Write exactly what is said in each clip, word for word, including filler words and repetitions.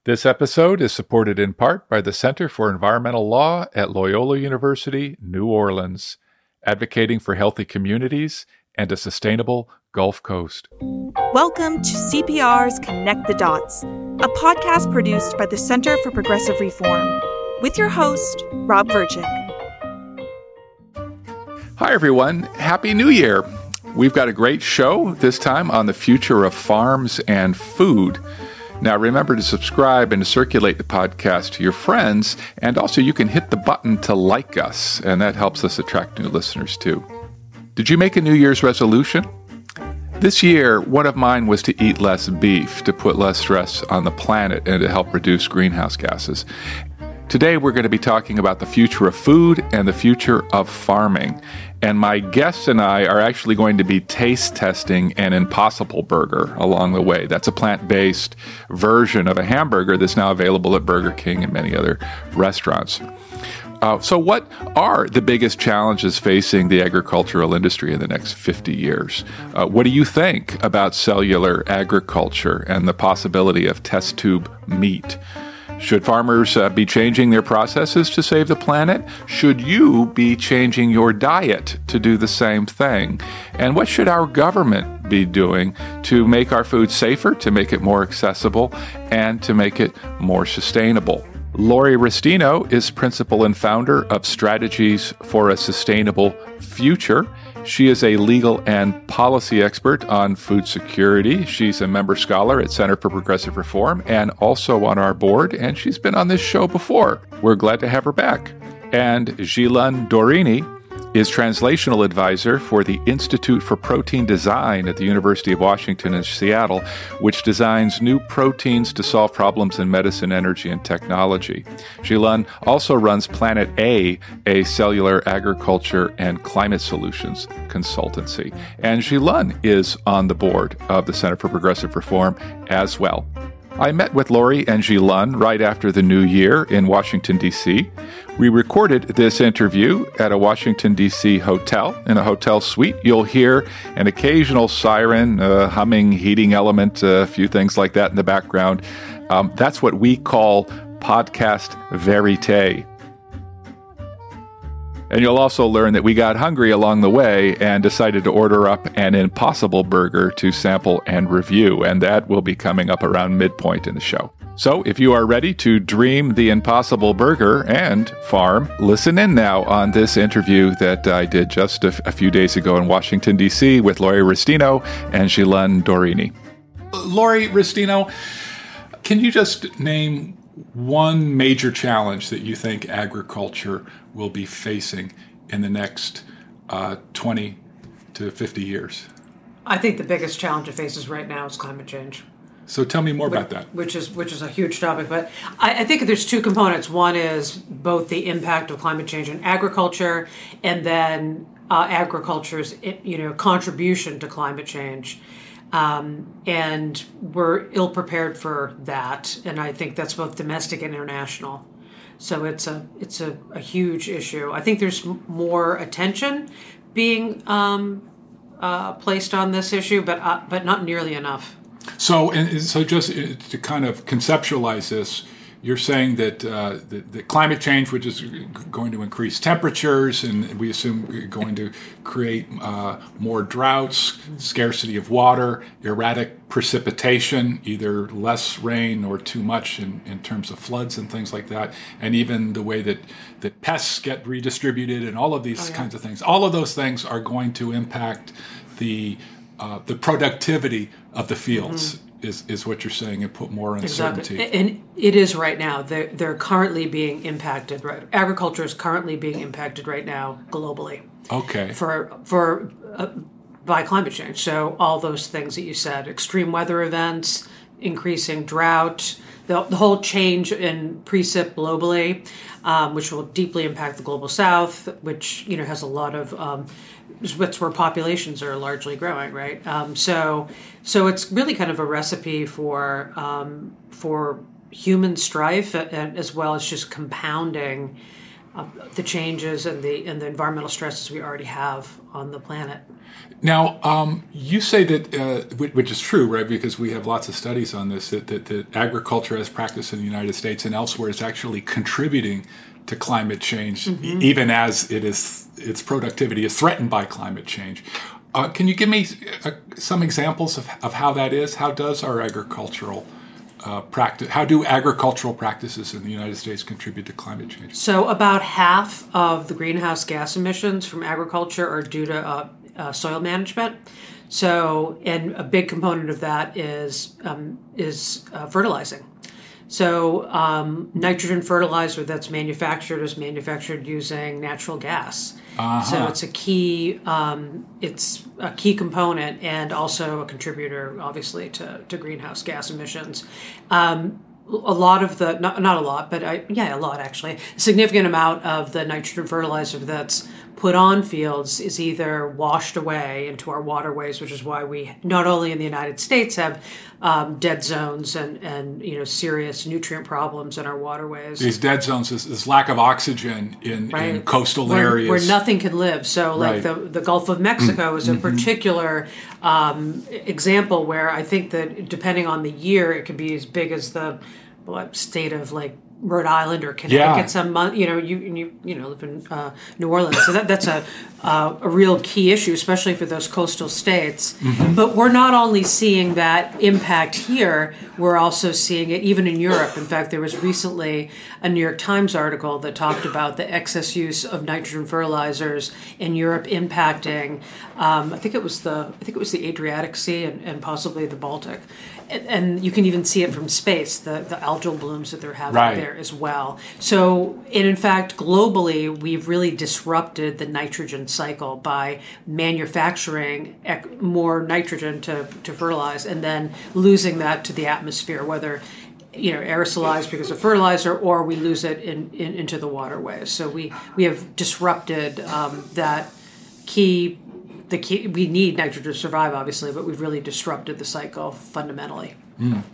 This episode is supported in part by the Center for Environmental Law at Loyola University, New Orleans, advocating for healthy communities and a sustainable Gulf Coast. Welcome to C P R's Connect the Dots, a podcast produced by the Center for Progressive Reform, with your host, Rob Verchick. Hi, everyone. Happy New Year. We've got a great show this time on the future of farms and food. Now, remember to subscribe and to circulate the podcast to your friends, and also you can hit the button to like us, and that helps us attract new listeners too. Did you make a New Year's resolution? This year, one of mine was to eat less beef, to put less stress on the planet, and to help reduce greenhouse gases. Today, we're going to be talking about the future of food and the future of farming. And my guests and I are actually going to be taste testing an Impossible Burger along the way. That's a plant-based version of a hamburger that's now available at Burger King and many other restaurants. Uh, so what are the biggest challenges facing the agricultural industry in the next fifty years? Uh, what do you think about cellular agriculture and the possibility of test tube meat? Should farmers uh, be changing their processes to save the planet? Should you be changing your diet to do the same thing? And what should our government be doing to make our food safer, to make it more accessible, and to make it more sustainable? Lori Restino is principal and founder of Strategies for a Sustainable Future. She is a legal and policy expert on food security. She's a member scholar at Center for Progressive Reform and also on our board, and she's been on this show before. We're glad to have her back. And Ghislaine Dorini is translational advisor for the Institute for Protein Design at the University of Washington in Seattle, which designs new proteins to solve problems in medicine, energy, and technology. Ghislaine also runs Planet A, a cellular agriculture and climate solutions consultancy. And Ghislaine is on the board of the Center for Progressive Reform as well. I met with Lori and Ghislaine right after the new year in Washington, D C We recorded this interview at a Washington, D C hotel, in a hotel suite. You'll hear an occasional siren, a humming heating element, a few things like that in the background. Um, that's what we call podcast verite. And you'll also learn that we got hungry along the way and decided to order up an Impossible Burger to sample and review, and that will be coming up around midpoint in the show. So if you are ready to dream the Impossible Burger and farm, listen in now on this interview that I did just a, f- a few days ago in Washington, D C with Lori Restino and Ghislaine Dorini. Lori Restino, can you just name one major challenge that you think agriculture will be facing in the next uh, twenty to fifty years? I think the biggest challenge it faces right now is climate change. So tell me more which, about that. Which is which is a huge topic, but I, I think there's two components. One is both the impact of climate change on agriculture, and then uh, agriculture's you know contribution to climate change. Um, and we're ill-prepared for that, and I think that's both domestic and international. So it's a it's a, a huge issue. I think there's more attention being um, uh, placed on this issue, but uh, but not nearly enough. So and so, just to kind of conceptualize this, you're saying that uh, the, the climate change, which is going to increase temperatures, and we assume going to create uh, more droughts, scarcity of water, erratic precipitation, either less rain or too much in, in terms of floods and things like that, and even the way that, that pests get redistributed and all of these oh, yeah. kinds of things. All of those things are going to impact the uh, the productivity of the fields. Mm-hmm. Is, is what you're saying, and put more uncertainty. Exactly. And it is right now. They're, they're currently being impacted. Right, agriculture is currently being impacted right now globally. Okay. For for uh, by climate change. So all those things that you said, extreme weather events, increasing drought, the, the whole change in precip globally, um, which will deeply impact the global south, which you know has a lot of um, that's where populations are largely growing, right? Um, so, so it's really kind of a recipe for um, for human strife, and as well as just compounding uh, the changes and the and the environmental stresses we already have on the planet. Now, um, you say that, uh, which is true, right? Because we have lots of studies on this, that, that, that agriculture as practiced in the United States and elsewhere is actually contributing to climate change, mm-hmm. even as it is its productivity is threatened by climate change. Uh, can you give me uh, some examples of, of how that is? How does our agricultural uh, practice, how do agricultural practices in the United States contribute to climate change? So about half of the greenhouse gas emissions from agriculture are due to uh, uh, soil management. So, and a big component of that is um, is uh, fertilizing. So um, nitrogen fertilizer that's manufactured is manufactured using natural gas. Uh-huh. So it's a key um, it's a key component and also a contributor, obviously, to, to greenhouse gas emissions. Um, a lot of the not not a lot, but I, yeah, a lot actually. A significant amount of the nitrogen fertilizer that's put on fields is either washed away into our waterways, which is why we not only in the United States have um, dead zones and, and you know serious nutrient problems in our waterways. These dead zones is, is lack of oxygen in, right. in coastal where, areas where nothing can live. So, like right. the the Gulf of Mexico is a mm-hmm. particular um, example where I think that depending on the year, it can be as big as the what, state of like Rhode Island or Connecticut. Yeah. Some month, you know, you you you know live in uh, New Orleans, so that that's a uh, a real key issue, especially for those coastal states. Mm-hmm. But we're not only seeing that impact here; we're also seeing it even in Europe. In fact, there was recently a New York Times article that talked about the excess use of nitrogen fertilizers in Europe impacting. Um, I think it was the I think it was the Adriatic Sea and, and possibly the Baltic. And you can even see it from space, the, the algal blooms that they're having right. there as well. So, and in fact, globally, we've really disrupted the nitrogen cycle by manufacturing ec- more nitrogen to, to fertilize and then losing that to the atmosphere, whether you know aerosolized because of fertilizer or we lose it in, in into the waterways. So we, we have disrupted um, that key The key, we need nitrogen to survive, obviously, but we've really disrupted the cycle fundamentally. Mm.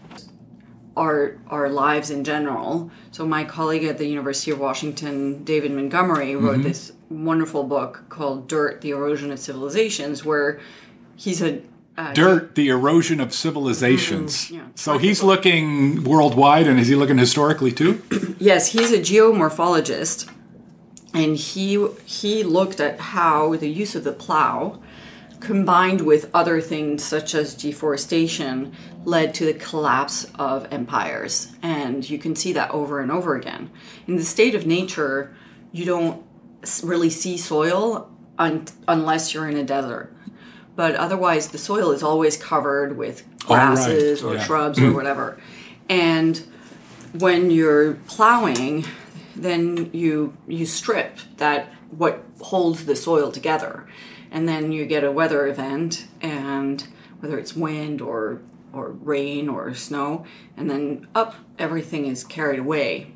Our our lives in general. So my colleague at the University of Washington, David Montgomery, wrote mm-hmm. this wonderful book called Dirt, the Erosion of Civilizations, where he's a... Uh, Dirt, the Erosion of Civilizations. Mm-hmm. Yeah. So he's looking worldwide, and is he looking historically too? Yes, he's a geomorphologist, and he he looked at how the use of the plow combined with other things such as deforestation led to the collapse of empires. And you can see that over and over again. In the state of nature, you don't really see soil un- unless you're in a desert. But otherwise, the soil is always covered with grasses oh, right. or yeah. shrubs or whatever. And when you're plowing, then you you strip that what holds the soil together. And then you get a weather event, and whether it's wind or or rain or snow, and then up, everything is carried away.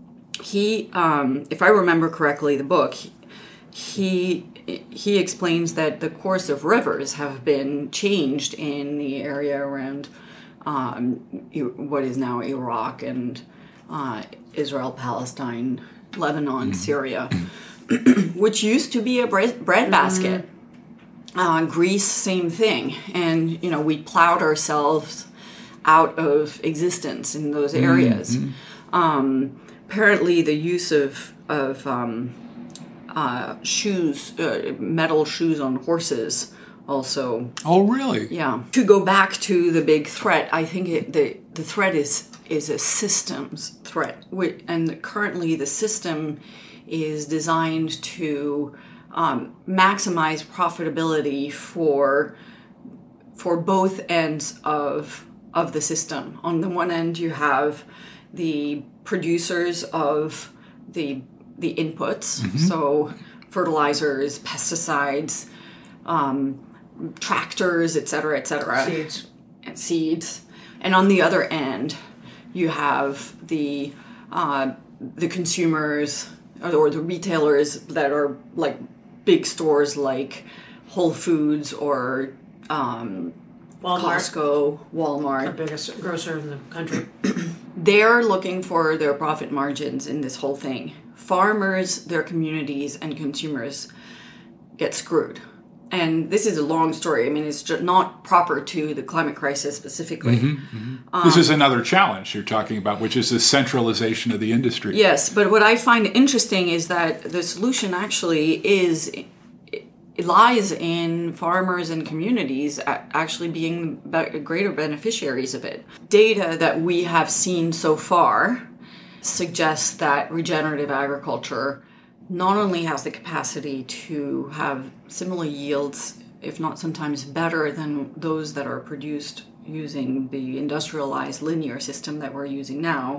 He, um, if I remember correctly, the book, he he explains that the course of rivers have been changed in the area around um, what is now Iraq and uh, Israel, Palestine, Lebanon, mm-hmm. Syria, which used to be a bread basket. Mm-hmm. Uh, Greece, same thing. And, you know, we plowed ourselves out of existence in those areas. Mm-hmm. Um, apparently the use of, of um, uh, shoes, uh, metal shoes on horses also. Oh, really? Yeah. To go back to the big threat, I think it, the, the threat is, is a systems threat. And currently the system is designed to Um, maximize profitability for for both ends of of the system. On the one end, you have the producers of the the inputs, mm-hmm. so fertilizers, pesticides, um, tractors, et cetera, et cetera, seeds, and seeds. And on the other end, you have the uh, the consumers or the retailers that are like big stores like Whole Foods or um, Walmart. Costco, Walmart. The biggest grocer in the country. They're looking for their profit margins in this whole thing farmers, their communities, and consumers get screwed. And this is a long story. I mean, it's just not proper to the climate crisis specifically. Mm-hmm, mm-hmm. Um, this is another challenge you're talking about, which is the centralization of the industry. Yes, but what I find interesting is that the solution actually is it lies in farmers and communities actually being greater beneficiaries of it. Data that we have seen so far suggests that regenerative agriculture not only has the capacity to have similar yields, if not sometimes better than those that are produced using the industrialized linear system that we're using now,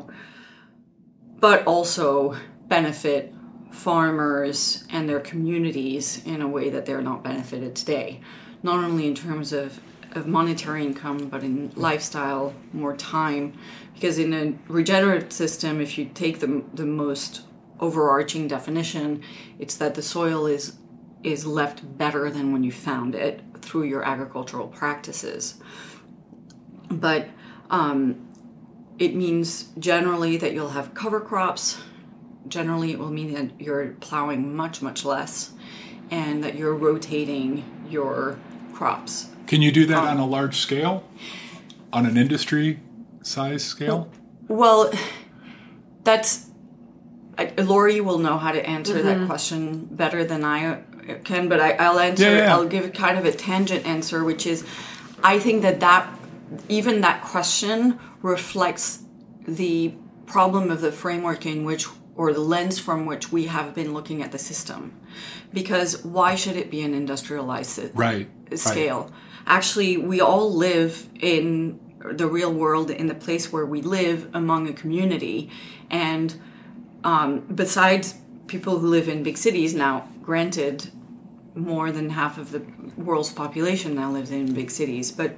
but also benefit farmers and their communities in a way that they're not benefited today. Not only in terms of, of monetary income, but in lifestyle, more time. Because in a regenerative system, if you take the, the most overarching definition, it's that the soil is is left better than when you found it through your agricultural practices. But um, it means generally that you'll have cover crops. Generally, it will mean that you're plowing much, much less, and that you're rotating your crops. Can you do that um, on a large scale? On an industry size scale? Well, that's... I, Lori will know how to answer mm-hmm. that question better than I can, but I, I'll answer. Yeah, yeah. I'll give kind of a tangent answer, which is, I think that that even that question reflects the problem of the framework in which, or the lens from which we have been looking at the system. Because why should it be an industrialized right, scale? Right. Actually, we all live in the real world, in the place where we live among a community, and Um, besides people who live in big cities now, granted, more than half of the world's population now lives in big cities, but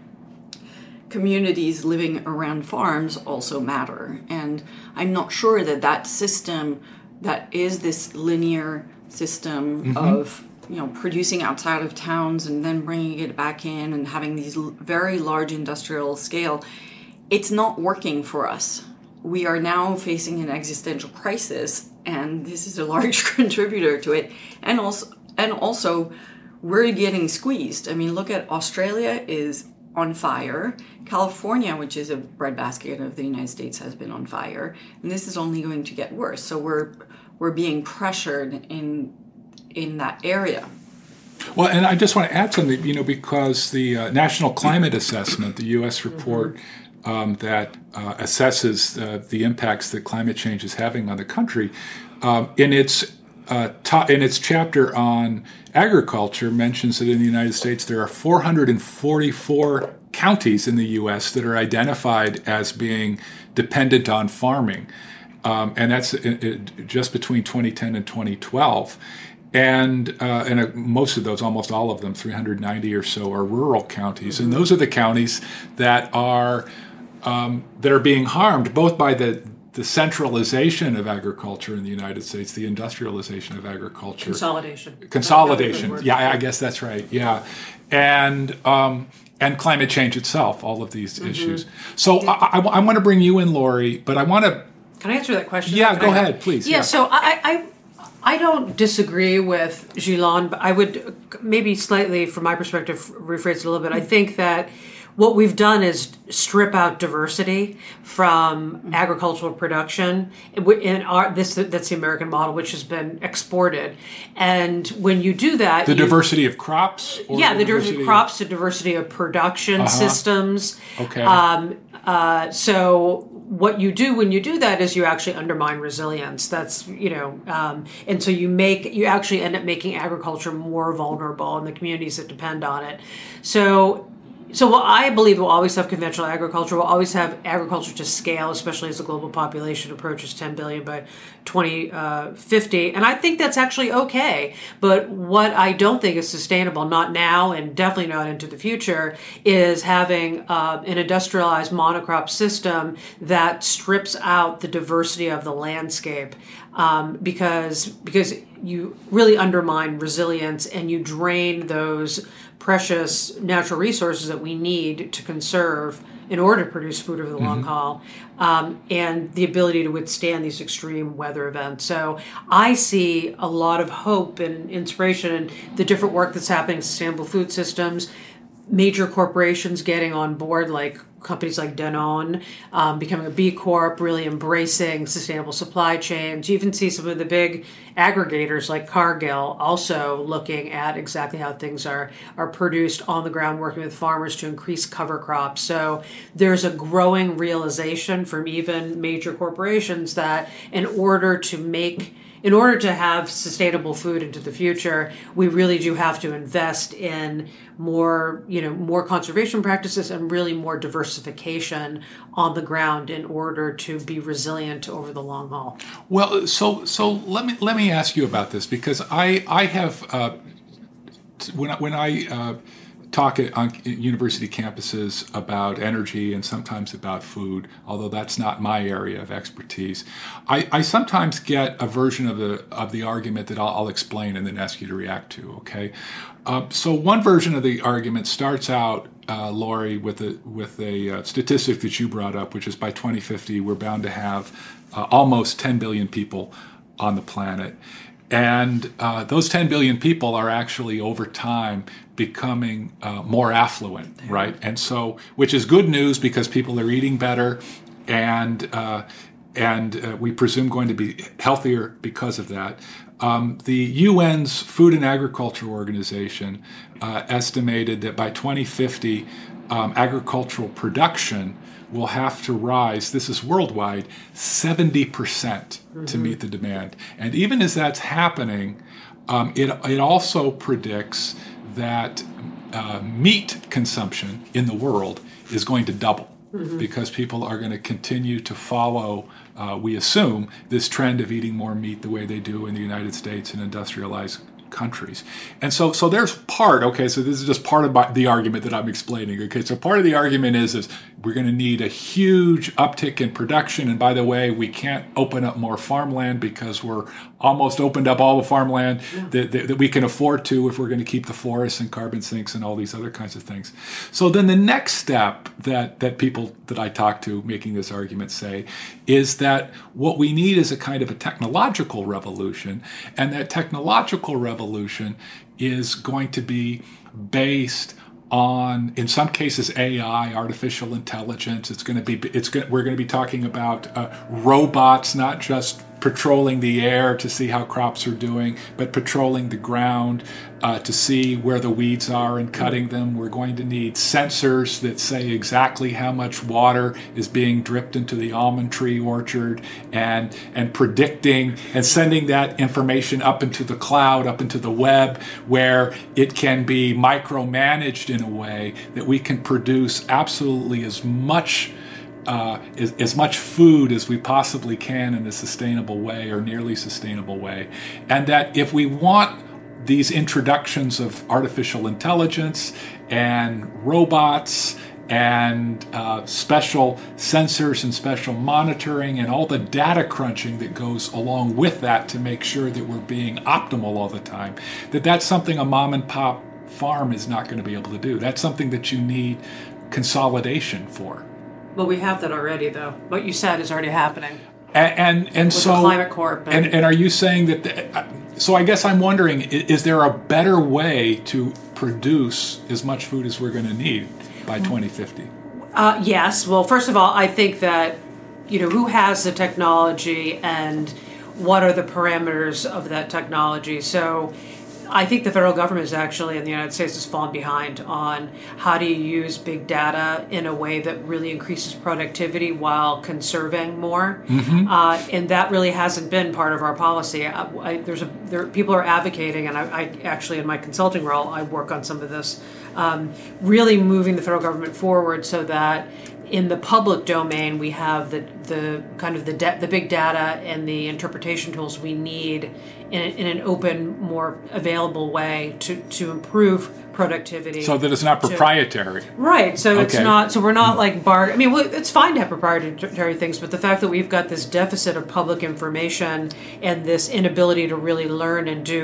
communities living around farms also matter. And I'm not sure that that system that is this linear system mm-hmm. of, you know, producing outside of towns and then bringing it back in and having these very large industrial scale, it's not working for us. We are now facing an existential crisis, and this is a large contributor to it. And also, and also, we're getting squeezed. I mean, look at Australia is on fire. California, which is a breadbasket of the United States, has been on fire, and this is only going to get worse. So we're we're being pressured in in that area. Well, and I just want to add something, you know, because the uh, National Climate Assessment, the U S report. Mm-hmm. Um, that uh, assesses uh, the impacts that climate change is having on the country. Um, in its uh, ta- in its chapter on agriculture, mentions that in the United States there are four hundred forty-four counties in the U S that are identified as being dependent on farming, um, and that's it, it, just between twenty ten and twenty twelve. And uh, and uh, most of those, almost all of them, three hundred ninety or so, are rural counties, mm-hmm. and those are the counties that are Um, that are being harmed both by the, the centralization of agriculture in the United States, the industrialization of agriculture. Consolidation. Consolidation. Yeah, I guess that's right. Yeah. And um, and climate change itself, all of these mm-hmm. issues. So I, I, I want to bring you in, Lori, but I want to... Can I answer that question? Yeah, go ahead, please. Yeah, yeah. so I, I I don't disagree with Ghislain, but I would maybe slightly, from my perspective, rephrase it a little bit. I think that what we've done is strip out diversity from agricultural production. In our, this, that's the American model, which has been exported. And when you do that... The you, diversity of crops? Or yeah, the, the diversity of crops, the diversity of production uh-huh. systems. Okay. Um, uh, so what you do when you do that is you actually undermine resilience. That's, you know, um, and so you make, you actually end up making agriculture more vulnerable in the communities that depend on it. So... So well, I believe we'll always have conventional agriculture. We'll always have agriculture to scale, especially as the global population approaches ten billion by twenty fifty. And I think that's actually okay. But what I don't think is sustainable, not now and definitely not into the future, is having uh, an industrialized monocrop system that strips out the diversity of the landscape. Um, because because you really undermine resilience and you drain those precious natural resources that we need to conserve in order to produce food over the long Mm-hmm. haul, um, and the ability to withstand these extreme weather events. So I see a lot of hope and inspiration in the different work that's happening in sustainable food systems, major corporations getting on board, like companies like Danone, um, becoming a B Corp, really embracing sustainable supply chains. You even see some of the big aggregators like Cargill also looking at exactly how things are, are produced on the ground, working with farmers to increase cover crops. So there's a growing realization from even major corporations that in order to make In order to have sustainable food into the future, we really do have to invest in more, you know, more conservation practices and really more diversification on the ground in order to be resilient over the long haul. Well, so so let me let me ask you about this, because I I have uh, when I, when I uh, talk at, on university campuses about energy and sometimes about food, although that's not my area of expertise, I, I sometimes get a version of the of the argument that I'll, I'll explain and then ask you to react to. Okay, uh, so one version of the argument starts out, uh, Lori, with a with a uh, statistic that you brought up, which is by twenty fifty we're bound to have uh, almost ten billion people on the planet. And uh, those ten billion people are actually over time becoming uh, more affluent, right? And so, which is good news because people are eating better, and uh, and uh, we presume going to be healthier because of that. Um, the U N's Food and Agriculture Organization uh, estimated that by twenty fifty, um, agricultural production will have to rise, this is worldwide, seventy percent mm-hmm. to meet the demand. And even as that's happening, um, it, it also predicts that uh, meat consumption in the world is going to double mm-hmm. because people are going to continue to follow, uh, we assume, this trend of eating more meat the way they do in the United States and industrialized countries. And so so there's part, okay, so this is just part of my, the argument that I'm explaining, okay? So part of the argument is, is we're going to need a huge uptick in production, and by the way, we can't open up more farmland because we're almost opened up all the farmland yeah. that, that, that we can afford to if we're going to keep the forests and carbon sinks and all these other kinds of things. So then the next step that, that people that I talk to making this argument say is that what we need is a kind of a technological revolution, and that technological revolution is going to be based on, in some cases, A I, artificial intelligence. It's going to be, it's going, we're going to be talking about uh, robots, not just patrolling the air to see how crops are doing, but patrolling the ground uh, to see where the weeds are and cutting them. We're going to need sensors that say exactly how much water is being dripped into the almond tree orchard, and and predicting and sending that information up into the cloud, up into the web, where it can be micromanaged in a way that we can produce absolutely as much Uh, as, as much food as we possibly can in a sustainable way, or nearly sustainable way. And that if we want these introductions of artificial intelligence and robots and uh, special sensors and special monitoring and all the data crunching that goes along with that to make sure that we're being optimal all the time, that that's something a mom and pop farm is not going to be able to do. That's something that you need consolidation for. Well, we have that already, though. What you said is already happening. And and, and With so the Climate Corp. And, and and are you saying that? The, so I guess I'm wondering: is, is there a better way to produce as much food as we're going to need by twenty fifty? Uh, yes. Well, first of all, I think that, you know, who has the technology and what are the parameters of that technology? So I think the federal government is actually, in the United States, has fallen behind on how do you use big data in a way that really increases productivity while conserving more, mm-hmm. uh, and that really hasn't been part of our policy. I, I, there's a there people are advocating, and I, I actually, in my consulting role, I work on some of this, um, really moving the federal government forward so that in the public domain, we have the the kind of the de- the big data and the interpretation tools we need in, in an open, more available way to, to improve productivity. So that it's not proprietary. To, right. So okay. it's not. So we're not like bar. I mean, well, it's fine to have proprietary things, but the fact that we've got this deficit of public information and this inability to really learn and do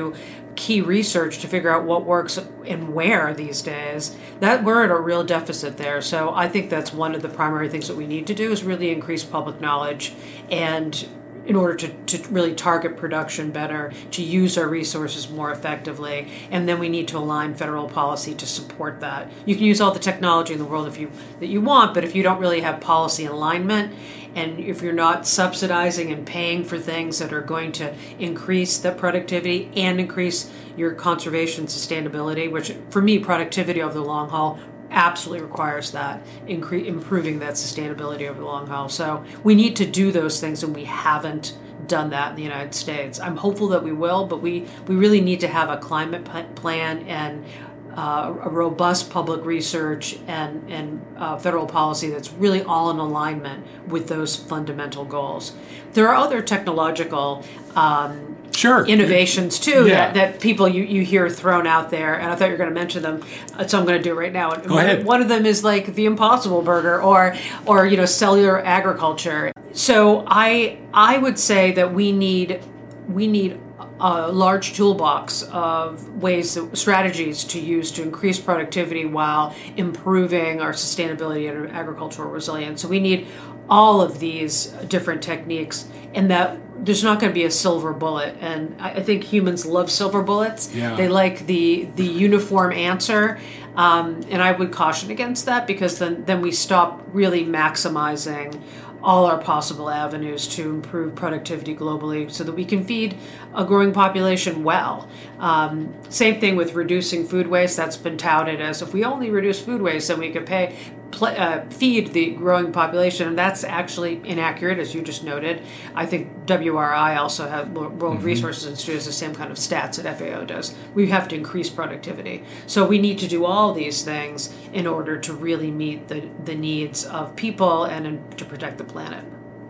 key research to figure out what works and where these days, that we're at a real deficit there. So I think that's one of the primary things that we need to do is really increase public knowledge, and in order to, to really target production better, to use our resources more effectively, and then we need to align federal policy to support that. You can use all the technology in the world if you that you want, but if you don't really have policy alignment, and if you're not subsidizing and paying for things that are going to increase the productivity and increase your conservation sustainability, which for me, productivity over the long haul absolutely requires that, incre- improving that sustainability over the long haul. So we need to do those things, and we haven't done that in the United States. I'm hopeful that we will, but we, we really need to have a climate p- plan and uh, a robust public research and, and uh, federal policy that's really all in alignment with those fundamental goals. There are other technological um, Sure. innovations too Yeah. that, that people you, you hear thrown out there, and I thought you were going to mention them, so I'm going to do it right now. Go ahead. One of them is like the Impossible Burger, or or you know cellular agriculture. So I I would say that we need we need a large toolbox of ways, strategies to use to increase productivity while improving our sustainability and agricultural resilience. So we need all of these different techniques, and that there's not going to be a silver bullet. And I, I think humans love silver bullets. Yeah. They like the the uniform answer. Um, and I would caution against that, because then, then we stop really maximizing all our possible avenues to improve productivity globally so that we can feed a growing population well. Um, same thing with reducing food waste. That's been touted as if we only reduce food waste, then we could pay pl- uh, feed the growing population, and that's actually inaccurate, as you just noted. I think W R I also has, World mm-hmm. Resources Institute has the same kind of stats that F A O does. We have to increase productivity. So we need to do all these things in order to really meet the, the needs of people and in, to protect the planet.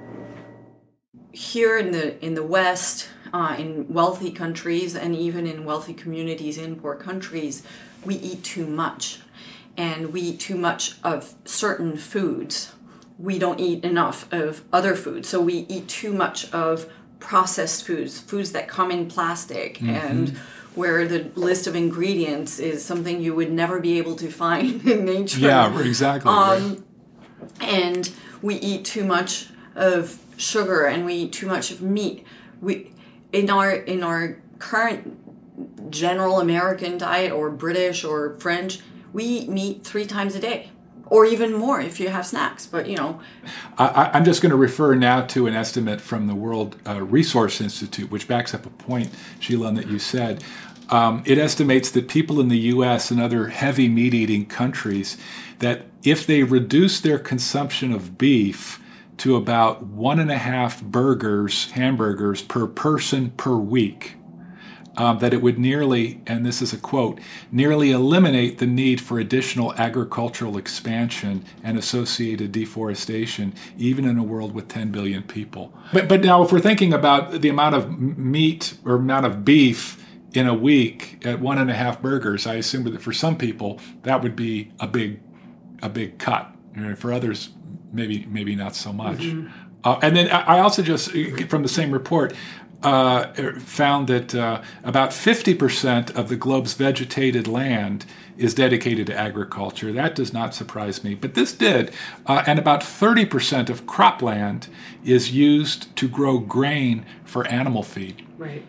Here in the in the West, uh, in wealthy countries, and even in wealthy communities in poor countries, we eat too much. And we eat too much of certain foods. We don't eat enough of other foods. So we eat too much of processed foods, foods that come in plastic, mm-hmm. and where the list of ingredients is something you would never be able to find in nature. Yeah, exactly. Um, right. And we eat too much of sugar, and we eat too much of meat. We in our in our current general American diet, or British or French, we eat meat three times a day, or even more if you have snacks. But, you know. I, I'm just going to refer now to an estimate from the World uh, Resource Institute, which backs up a point, Sheila, that you said. Um, it estimates that people in the U S and other heavy meat-eating countries, that if they reduce their consumption of beef to about one and a half burgers, hamburgers per person per week, Um, that it would nearly, and this is a quote, nearly eliminate the need for additional agricultural expansion and associated deforestation, even in a world with ten billion people. But but now if we're thinking about the amount of meat or amount of beef in a week at one and a half burgers, I assume that for some people that would be a big a big cut. You know, for others, maybe maybe not so much. Mm-hmm. Uh, and then I also just, from the same report, Uh, found that uh, about fifty percent of the globe's vegetated land is dedicated to agriculture. That does not surprise me, but this did. Uh, and about thirty percent of cropland is used to grow grain for animal feed. Right.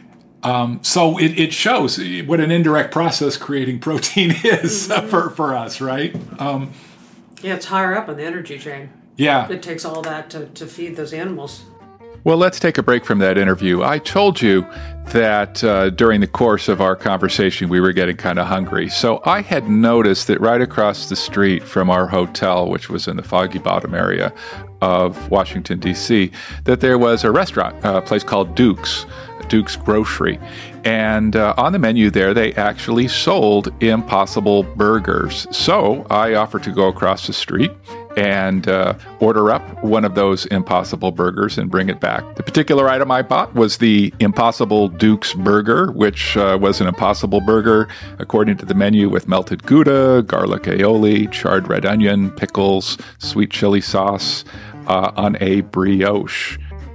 Um, so it, it shows what an indirect process creating protein is mm-hmm. for, for us, right? Um, yeah, it's higher up on the energy chain. Yeah. It takes all that to, to feed those animals. Well, let's take a break from that interview. I told you that uh, during the course of our conversation, we were getting kind of hungry. So I had noticed that right across the street from our hotel, which was in the Foggy Bottom area of Washington, D C, that there was a restaurant, a place called Duke's, Duke's Grocery. And uh, on the menu there, they actually sold Impossible Burgers. So I offered to go across the street and uh, order up one of those Impossible Burgers and bring it back. The particular item I bought was the Impossible Duke's Burger, which uh, was an Impossible Burger, according to the menu, with melted Gouda, garlic aioli, charred red onion, pickles, sweet chili sauce uh, on a brioche.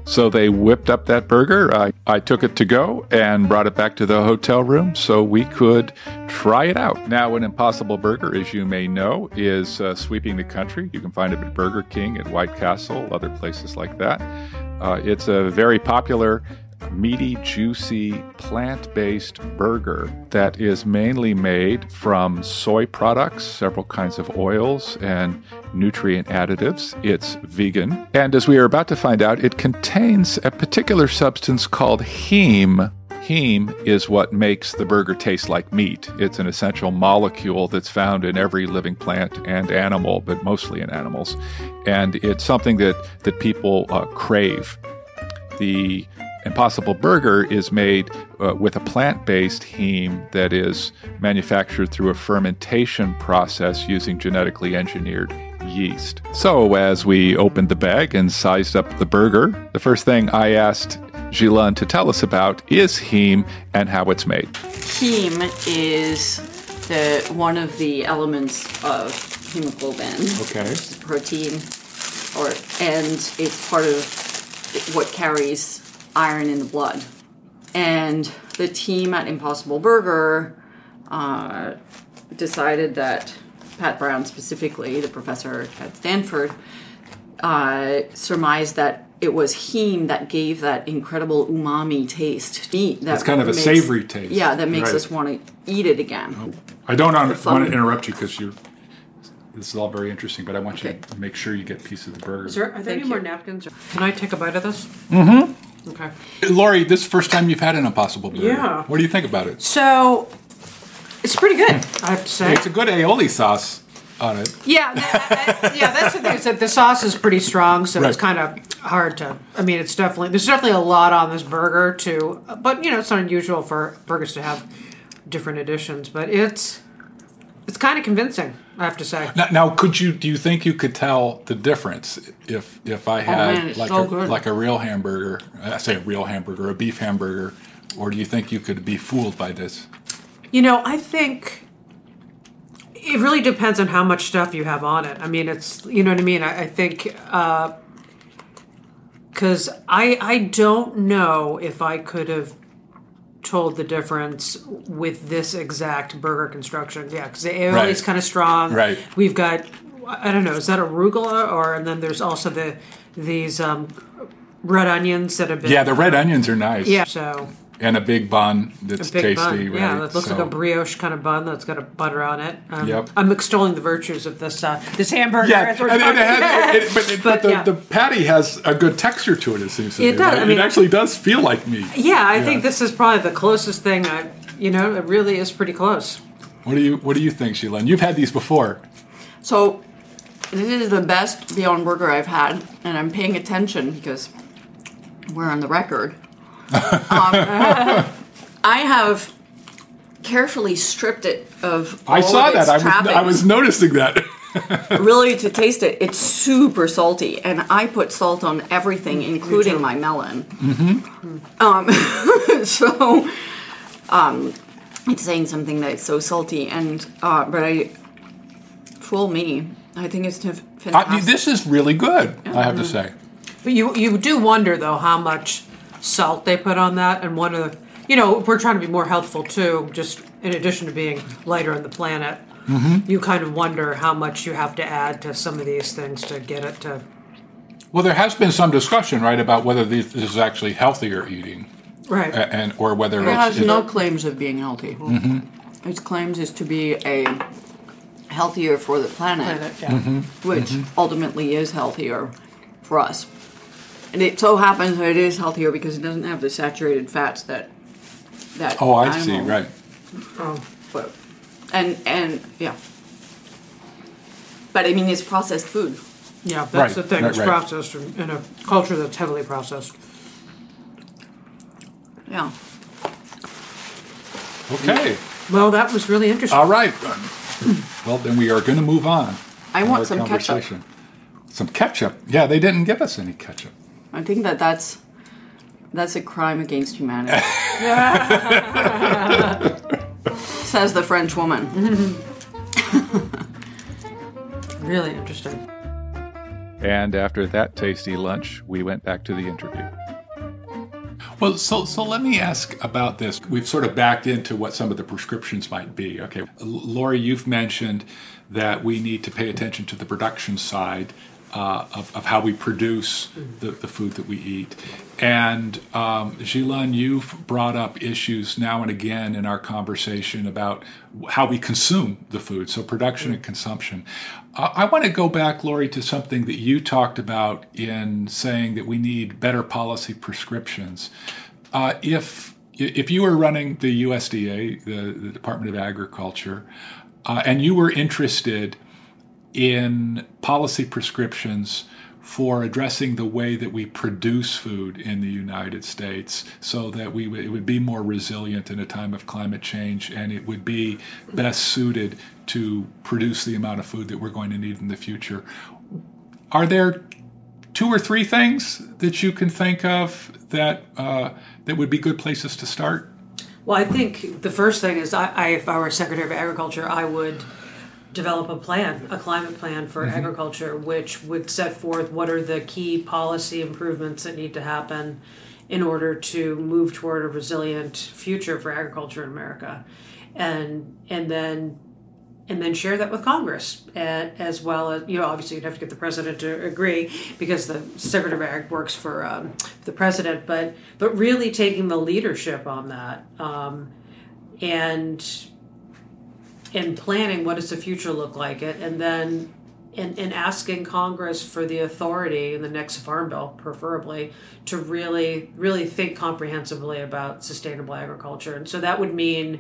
So they whipped up that burger. I, I took it to go and brought it back to the hotel room so we could try it out. Now, an Impossible Burger, as you may know, is uh, sweeping the country. You can find it at Burger King, at White Castle, other places like that. Uh, it's a very popular, meaty, juicy, plant-based burger that is mainly made from soy products, several kinds of oils, and nutrient additives. It's vegan. And as we are about to find out, it contains a particular substance called heme. Heme is what makes the burger taste like meat. It's an essential molecule that's found in every living plant and animal, but mostly in animals. And it's something that, that people uh, crave. The Impossible Burger is made uh, with a plant-based heme that is manufactured through a fermentation process using genetically engineered yeast. So as we opened the bag and sized up the burger, the first thing I asked Ghislaine to tell us about is heme and how it's made. Heme is the one of the elements of hemoglobin. Okay. Protein, or and it's part of what carries iron in the blood. And the team at Impossible Burger uh, decided that Pat Brown specifically, the professor at Stanford, uh, surmised that it was heme that gave that incredible umami taste. Meat that it's kind of a makes, savory taste. Yeah, that makes right. us want to eat it again. Oh. I don't want to interrupt you because you. This is all very interesting, but I want okay. you to make sure you get a piece of the burger. Is there, are there Thank any you. more napkins? Can I take a bite of this? Mm-hmm. Okay. Lori, this is the first time you've had an Impossible Burger. Yeah. What do you think about it? So, it's pretty good, I have to say. It's a good aioli sauce on it. Yeah, that, I, yeah, that's the thing. Is that the sauce is pretty strong, so right. it's kind of hard to. I mean, it's definitely there's definitely a lot on this burger too, but you know, it's not unusual for burgers to have different additions. But it's it's kind of convincing, I have to say. Now, now, could you? Do you think you could tell the difference if if I had man, it's like so a good. like a real hamburger? I say a real hamburger, a beef hamburger, or do you think you could be fooled by this? You know, I think it really depends on how much stuff you have on it. I mean, it's, you know what I mean? I, I think, because uh, I, I don't know if I could have told the difference with this exact burger construction. Yeah, because the aioli Right. is kind of strong. Right. We've got, I don't know, is that arugula? Or, and then there's also the these um, red onions that have been... Yeah, the red onions are nice. Yeah, so... And a big bun that's A big tasty, bun, right? yeah, that looks So- like a brioche kind of bun that's got a butter on it. Um, Yep. I'm extolling the virtues of this uh, this hamburger. Yeah, as we're and, and it talking. has, it, but, it, but, But, the, yeah. the patty has a good texture to it. It seems to It me. does, right? I mean- it actually does feel like meat. Yeah, I Yeah. think this is probably the closest thing. I, you know, it really is pretty close. What do you What do you think, Sheila? You've had these before. So, this is the best Beyond Burger I've had, and I'm paying attention because we're on the record. um, I have carefully stripped it of all I saw of its that. I was, trappings, I was noticing that. really to taste it. It's super salty, and I put salt on everything, including my melon. Mm-hmm. Um, so, um, it's saying something that it's so salty, and uh, but I fool me. I think it's f- fantastic. I mean, this is really good, I have to say. But you you do wonder though how much salt they put on that, and one of the, you know, we're trying to be more healthful too. Just in addition to being lighter on the planet, mm-hmm. you kind of wonder how much you have to add to some of these things to get it to. Well, there has been some discussion, right, about whether this is actually healthier eating, Right. a- and or whether It it's, has it's no claims of being healthy. Mm-hmm. Its claims is to be a healthier for the planet, Planet, yeah. Mm-hmm. which ultimately is healthier for us. And it so happens that it is healthier because it doesn't have the saturated fats that that. Oh, I animal- see. Right. Oh. But, and and yeah. But I mean, it's processed food. Yeah, that's Right, the thing. right, It's right. processed in in a culture that's heavily processed. Yeah. Okay. Well, that was really interesting. All right. Well, then we are going to move on. I in want our some ketchup. conversation. Some ketchup. Yeah, they didn't give us any ketchup. I think that that's that's a crime against humanity. Says the French woman. Really interesting. And after that tasty lunch, we went back to the interview. Well, so so let me ask about this. We've sort of backed into what some of the prescriptions might be. Okay, Lori, you've mentioned that we need to pay attention to the production side uh, of, of how we produce the, the food that we eat. And um, Zhilan, you've brought up issues now and again in our conversation about how we consume the food, so production and consumption. Uh, I want to go back, Lori, to something that you talked about in saying that we need better policy prescriptions. Uh, if if you were running the U S D A, the, the Department of Agriculture, uh, and you were interested in policy prescriptions for addressing the way that we produce food in the United States so that we w- it would be more resilient in a time of climate change, and it would be best suited to produce the amount of food that we're going to need in the future. Are there two or three things that you can think of that uh, that would be good places to start? Well, I think the first thing is, I, I if I were Secretary of Agriculture, I would develop a plan, a climate plan for mm-hmm. agriculture, which would set forth what are the key policy improvements that need to happen in order to move toward a resilient future for agriculture in America, and and then and then share that with Congress, and, as well as, you know, obviously you'd have to get the president to agree because the Secretary of Ag works for um, the president, but but really taking the leadership on that, um, and. and planning what does the future look like, and then and, and asking Congress for the authority in the next farm bill, preferably, to really, really think comprehensively about sustainable agriculture. And so that would mean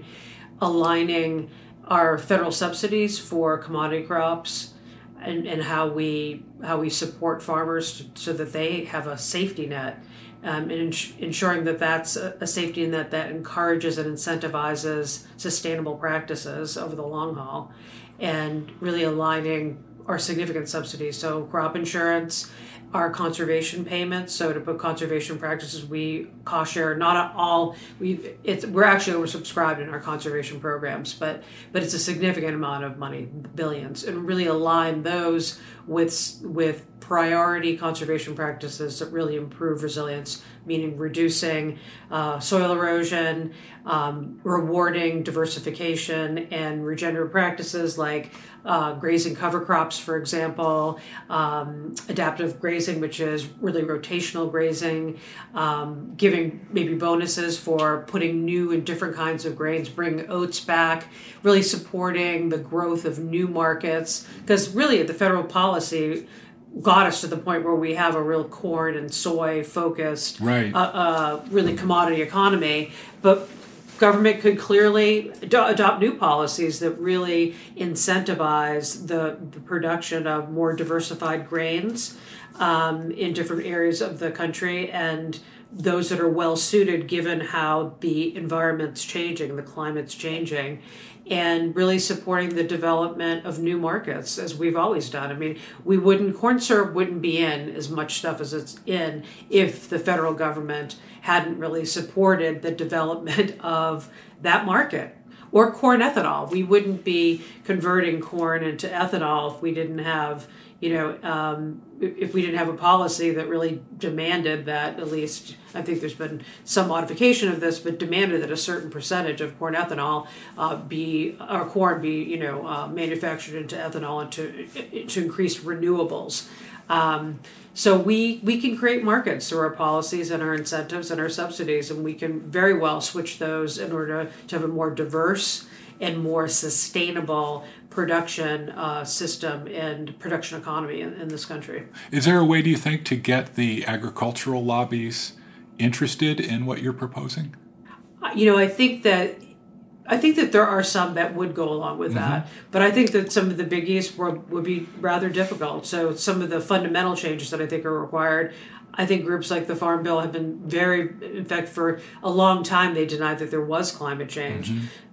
aligning our federal subsidies for commodity crops and, and how we how we support farmers to, so that they have a safety net. Um, and ins- ensuring that that's a, a safety net that encourages and incentivizes sustainable practices over the long haul, and really aligning our significant subsidies. So crop insurance, our conservation payments. So to put conservation practices, we cost share not all. We it's we're actually oversubscribed in our conservation programs, but but it's a significant amount of money, billions, and really align those with with priority conservation practices that really improve resilience, meaning reducing uh, soil erosion, um, rewarding diversification and regenerative practices like uh, grazing cover crops, for example, um, adaptive grazing, which is really rotational grazing, um, giving maybe bonuses for putting new and different kinds of grains, bringing oats back, really supporting the growth of new markets, because really the federal policy got us to the point where we have a real corn and soy focused, right. uh, uh, really commodity economy. But government could clearly do- adopt new policies that really incentivize the, the production of more diversified grains um, in different areas of the country, and those that are well suited given how the environment's changing, the climate's changing, and really supporting the development of new markets, as we've always done. I mean, we wouldn't, corn syrup wouldn't be in as much stuff as it's in if the federal government hadn't really supported the development of that market. Or corn ethanol. We wouldn't be converting corn into ethanol if we didn't have, you know, um, if we didn't have a policy that really demanded that, at least, I think there's been some modification of this, but demanded that a certain percentage of corn ethanol uh, be, or corn be, you know, uh, manufactured into ethanol and to, to increase renewables. Um, so we, we can create markets through our policies and our incentives and our subsidies, and we can very well switch those in order to, to have a more diverse and more sustainable production uh, system and production economy in, in this country. Is there a way, do you think, to get the agricultural lobbies interested in what you're proposing? You know, I think that I think that there are some that would go along with mm-hmm. that, but I think that some of the biggies would, would be rather difficult. So some of the fundamental changes that I think are required, I think groups like the Farm Bill have been very, in fact, for a long time, they denied that there was climate change. Mm-hmm.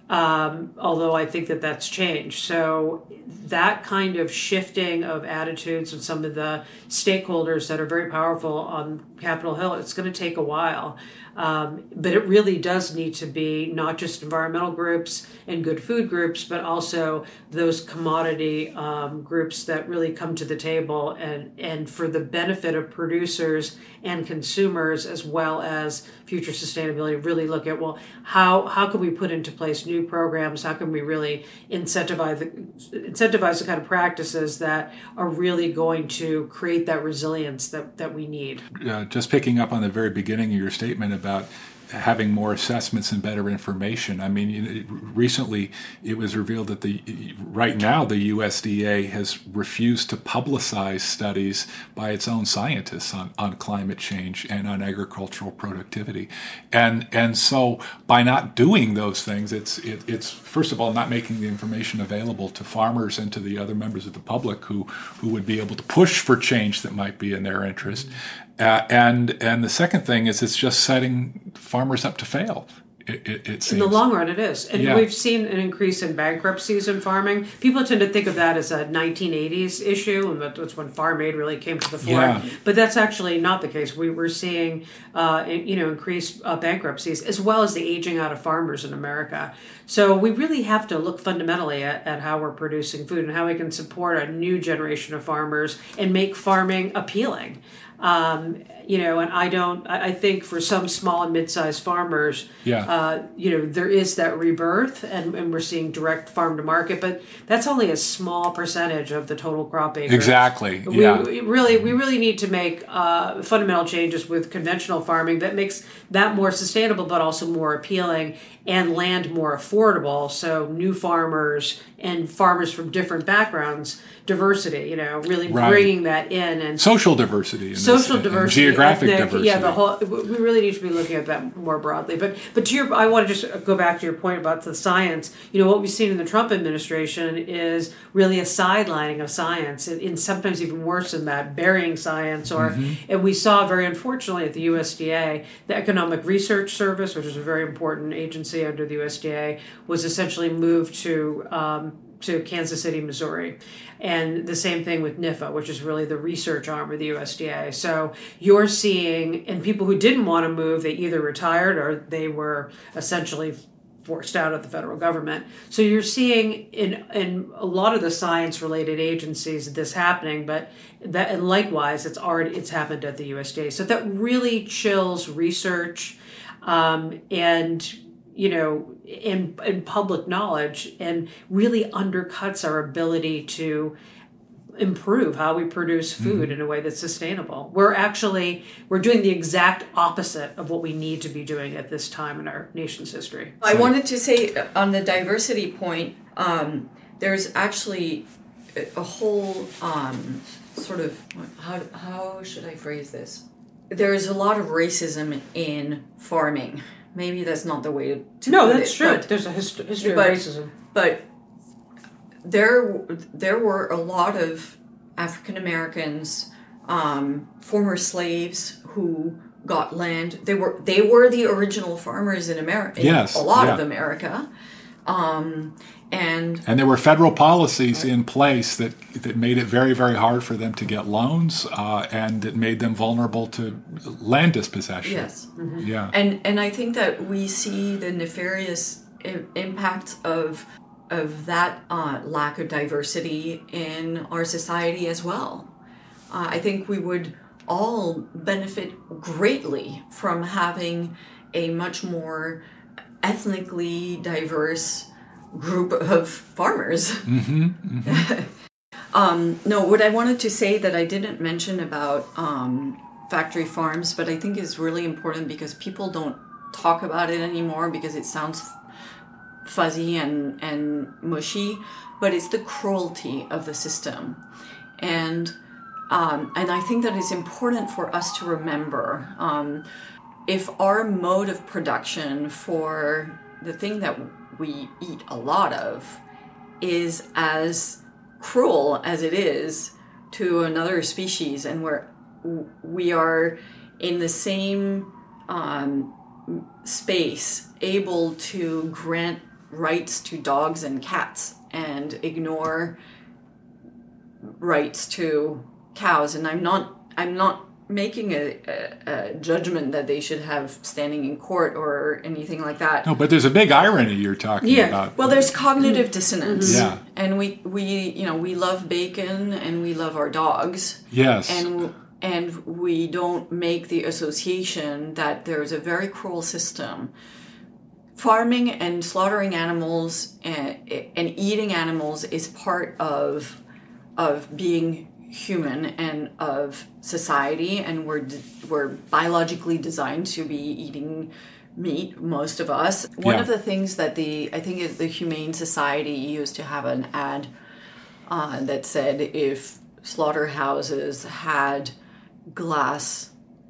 Um, although I think that that's changed. So that kind of shifting of attitudes with some of the stakeholders that are very powerful on Capitol Hill, it's going to take a while. Um, but it really does need to be not just environmental groups and good food groups, but also those commodity um, groups that really come to the table and, and for the benefit of producers and consumers, as well as future sustainability, really look at, well, how, how can we put into place new programs? How can we really incentivize the, incentivize the kind of practices that are really going to create that resilience that, that we need? Uh, just picking up on the very beginning of your statement about having more assessments and better information. I mean, you know, recently it was revealed that the right now the U S D A has refused to publicize studies by its own scientists on, on climate change and on agricultural productivity, and and so by not doing those things, it's it, it's first of all not making the information available to farmers and to the other members of the public who who would be able to push for change that might be in their interest. Mm-hmm. Uh, and and the second thing is it's just setting farmers up to fail. It, it, it seems. In the long run, it is. And yeah. We've seen an increase in bankruptcies in farming. People tend to think of that as a nineteen eighties issue, and that's when Farm Aid really came to the fore. Yeah. But that's actually not the case. We were seeing uh, you know, increased uh, bankruptcies, as well as the aging out of farmers in America. So we really have to look fundamentally at, at how we're producing food and how we can support a new generation of farmers and make farming appealing. Um, you know, and I don't, I think for some small and mid-sized farmers, yeah. uh, you know, there is that rebirth and, and we're seeing direct farm to market, but that's only a small percentage of the total crop acres. Exactly. We, yeah. we really, we really need to make uh, fundamental changes with conventional farming that makes that more sustainable, but also more appealing and land more affordable. So new farmers and farmers from different backgrounds, diversity, you know, really right. bringing that in and social diversity, and social this, diversity, and geographic ethnic, diversity. Yeah, the whole. We really need to be looking at that more broadly. But but to your, I want to just go back to your point about the science. You know, what we've seen in the Trump administration is really a sidelining of science, and, and sometimes even worse than that, burying science. Or mm-hmm. and we saw very unfortunately at the U S D A, the Economic Research Service, which is a very important agency under the U S D A, was essentially moved to. Um, to Kansas City, Missouri. And the same thing with NIFA, which is really the research arm of the U S D A. So you're seeing, and people who didn't want to move, they either retired or they were essentially forced out of the federal government. So you're seeing in in a lot of the science-related agencies this happening, but that, and likewise, it's already it's happened at the U S D A. So that really chills research um, and you know, in, in public knowledge, and really undercuts our ability to improve how we produce food mm-hmm. in a way that's sustainable. We're actually, we're doing the exact opposite of what we need to be doing at this time in our nation's history. I wanted to say on the diversity point, um, there's actually a whole um, sort of, how, how should I phrase this? There's a lot of racism in farming. Maybe that's not the way to, to no, put that's it. true. But, There's a hist- history but, of racism. But there, there were a lot of African Americans, um, former slaves who got land. They were they were the original farmers in America. Yes, a lot yeah. of America. Um, and and there were federal policies in place that, that made it very, very hard for them to get loans, uh, and that made them vulnerable to land dispossession. Yes. Mm-hmm. Yeah. And and I think that we see the nefarious I- impact of of that uh, lack of diversity in our society as well. Uh, I think we would all benefit greatly from having a much more ethnically diverse group of farmers. Mm-hmm, mm-hmm. um, no, what I wanted to say that I didn't mention about um, factory farms, but I think is really important because people don't talk about it anymore because it sounds fuzzy and, and mushy, but it's the cruelty of the system. And um, and I think that it's important for us to remember um, if our mode of production for the thing that we eat a lot of is as cruel as it is to another species, and we're we are in the same um, space able to grant rights to dogs and cats and ignore rights to cows. And I'm not I'm not making a, a, a judgment that they should have standing in court or anything like that. No, but there's a big irony you're talking Yeah. about. Well, there's cognitive dissonance. Yeah. And we, we you know, we love bacon and we love our dogs. Yes. And and we don't make the association that there's a very cruel system. Farming and slaughtering animals and, and eating animals is part of of being human and of society, and we're we're biologically designed to be eating meat, most of us. One Yeah. of the things that the I think is the Humane Society used to have an ad uh, that said if slaughterhouses had glass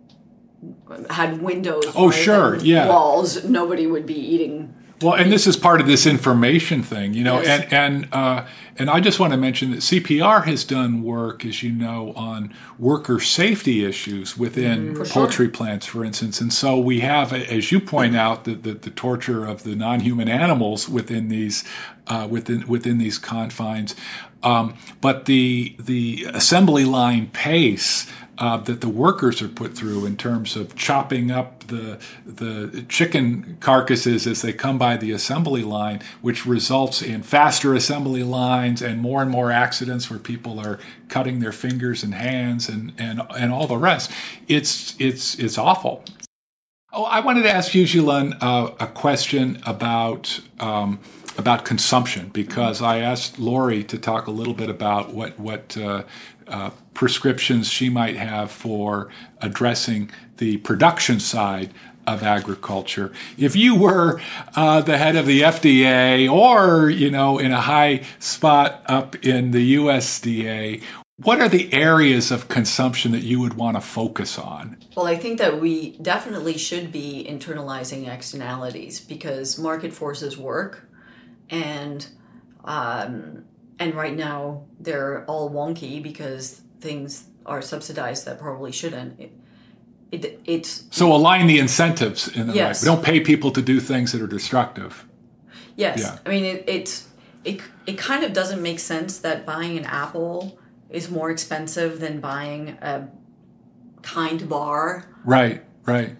had windows Oh, right, sure, and yeah. walls, nobody would be eating. Well, and this is part of this information thing, you know, Yes. and and uh, and I just want to mention that C P R has done work, as you know, on worker safety issues within For sure. poultry plants, for instance. And so we have, as you point out, the the, the torture of the non-human animals within these uh, within within these confines, um, but the the assembly line pace. Uh, that the workers are put through in terms of chopping up the the chicken carcasses as they come by the assembly line, which results in faster assembly lines and more and more accidents where people are cutting their fingers and hands and and, and all the rest. It's it's it's awful. Oh, I wanted to ask you, Ghislaine, uh, a question about um, about consumption, because I asked Lori to talk a little bit about what what uh, uh, prescriptions she might have for addressing the production side of agriculture. If you were uh, the head of the F D A, or you know, in a high spot up in the U S D A, what are the areas of consumption that you would want to focus on? Well, I think that we definitely should be internalizing externalities because market forces work, and um, and right now they're all wonky because things are subsidized that probably shouldn't. It, it, it's So align the incentives in the Yes. right. We don't pay people to do things that are destructive. yes. Yeah. I mean, it, it's it it kind of doesn't make sense that buying an apple is more expensive than buying a Kind bar. Right, right.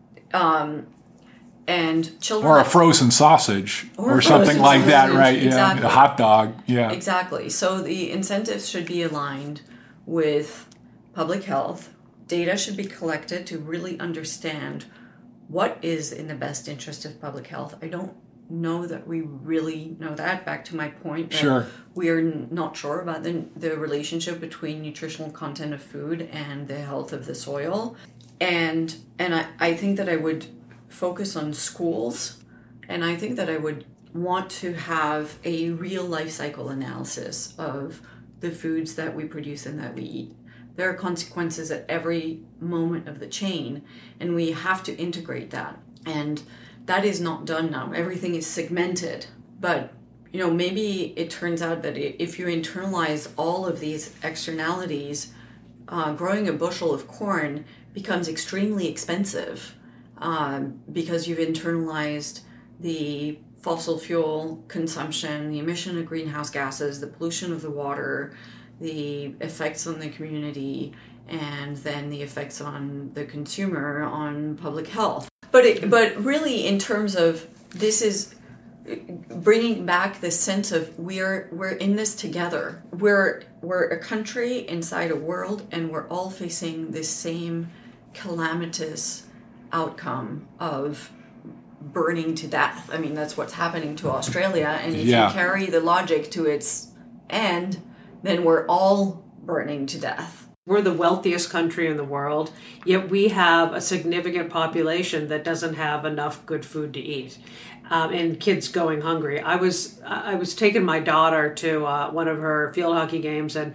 And children Or a frozen sausage Or or, a something frozen like that, sausage, right? Yeah, exactly. a hot dog. Yeah. Exactly. So the incentives should be aligned with public health. Data should be collected to really understand what is in the best interest of public health. I don't know that we really know that. Back to my point that Sure. we are n- not sure about the, the relationship between nutritional content of food and the health of the soil. And and I, I think that I would focus on schools, and I think that I would want to have a real life cycle analysis of the foods that we produce and that we eat. There are consequences at every moment of the chain, and we have to integrate that. And that is not done now. Everything is segmented. But, you know, maybe it turns out that if you internalize all of these externalities, uh, growing a bushel of corn becomes extremely expensive um, because you've internalized the fossil fuel consumption, the emission of greenhouse gases, the pollution of the water, the effects on the community, and then the effects on the consumer, on public health. But it, but really, in terms of this is bringing back this sense of we're we're in this together. We're we're a country inside a world, and we're all facing this same calamitous outcome of burning to death. I mean, that's what's happening to Australia. And if Yeah. you carry the logic to its end, then we're all burning to death. We're the wealthiest country in the world, yet we have a significant population that doesn't have enough good food to eat, um, and kids going hungry. I was I was taking my daughter to uh, one of her field hockey games, and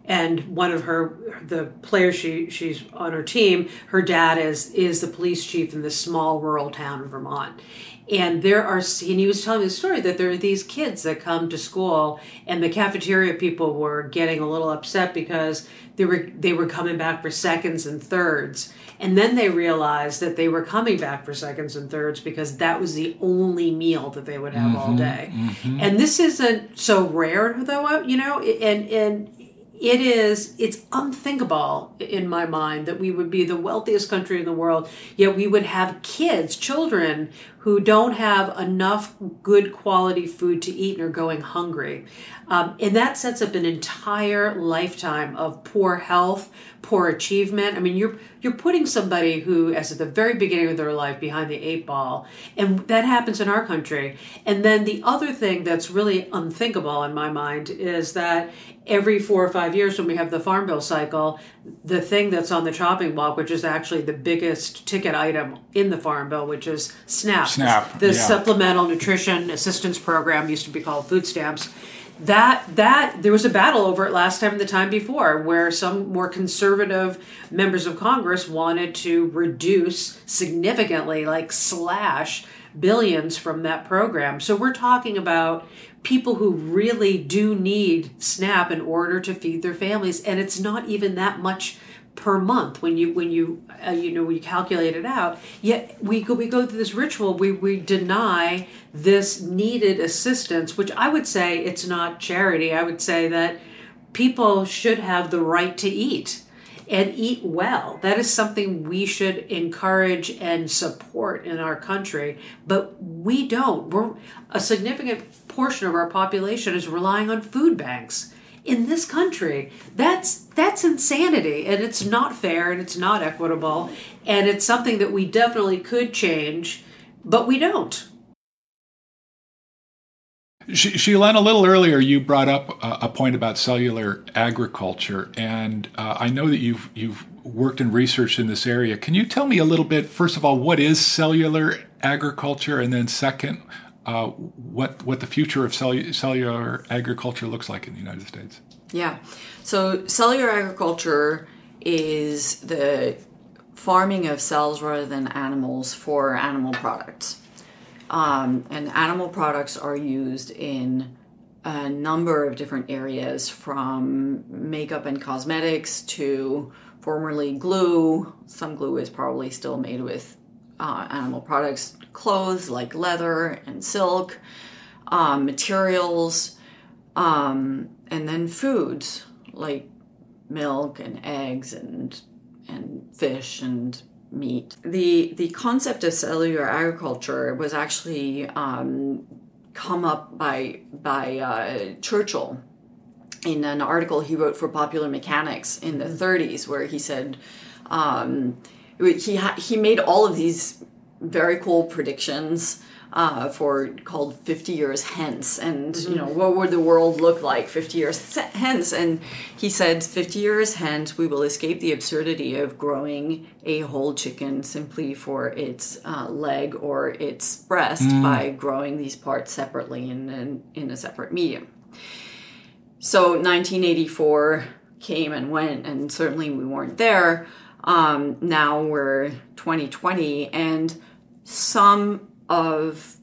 and one of her the players she she's on her team, her dad is is the police chief in this small rural town in Vermont. And there are, and he was telling me the story that there are these kids that come to school, and the cafeteria people were getting a little upset because they were they were coming back for seconds and thirds, and then they realized that they were coming back for seconds and thirds because that was the only meal that they would have mm-hmm, all day. Mm-hmm. And this isn't so rare, though, you know, and and. It is, it's unthinkable in my mind that we would be the wealthiest country in the world, yet we would have kids, children, who don't have enough good quality food to eat and are going hungry. Um, and that sets up an entire lifetime of poor health, poor achievement. I mean, you're you're putting somebody who is at the very beginning of their life behind the eight ball, and that happens in our country. And then the other thing that's really unthinkable in my mind is that every four or five years when we have the Farm Bill cycle, the thing that's on the chopping block, which is actually the biggest ticket item in the Farm Bill, which is SNAP. SNAP, The yeah. Supplemental Nutrition Assistance Program, used to be called food stamps. That that there was a battle over it last time and the time before, where some more conservative members of Congress wanted to reduce significantly, like slash billions from that program. So we're talking about people who really do need SNAP in order to feed their families, and it's not even that much per month when you when you uh, you know when you calculate it out. Yet we go we go through this ritual. We we deny this needed assistance, which I would say it's not charity. I would say that people should have the right to eat and eat well. That is something we should encourage and support in our country, but we don't. We're a significant portion of our population is relying on food banks. In this country, that's that's insanity, and it's not fair, and it's not equitable, and it's something that we definitely could change, but we don't. Sheilin, a little earlier you brought up a point about cellular agriculture, and uh, I know that you've you've worked and researched in this area. Can you tell me a little bit, first of all, what is cellular agriculture, and then second, uh, what what the future of cellu- cellular agriculture looks like in the United States? Yeah, so cellular agriculture is the farming of cells rather than animals for animal products. Um, and animal products are used in a number of different areas, from makeup and cosmetics to formerly glue. Some glue is probably still made with uh, animal products, clothes like leather and silk, um, materials, um, and then foods like milk and eggs and and fish and meat. The the concept of cellular agriculture was actually um, come up by by uh, Churchill in an article he wrote for Popular Mechanics in the thirties, where he said um, he ha- he made all of these very cool predictions uh, for called fifty years hence, and mm-hmm. you know, what would the world look like fifty years hence? And he said, fifty years hence, we will escape the absurdity of growing a whole chicken simply for its uh, leg or its breast mm. by growing these parts separately in, in in a separate medium. So nineteen eighty-four came and went, and certainly we weren't there. Um, now we're twenty twenty, and some of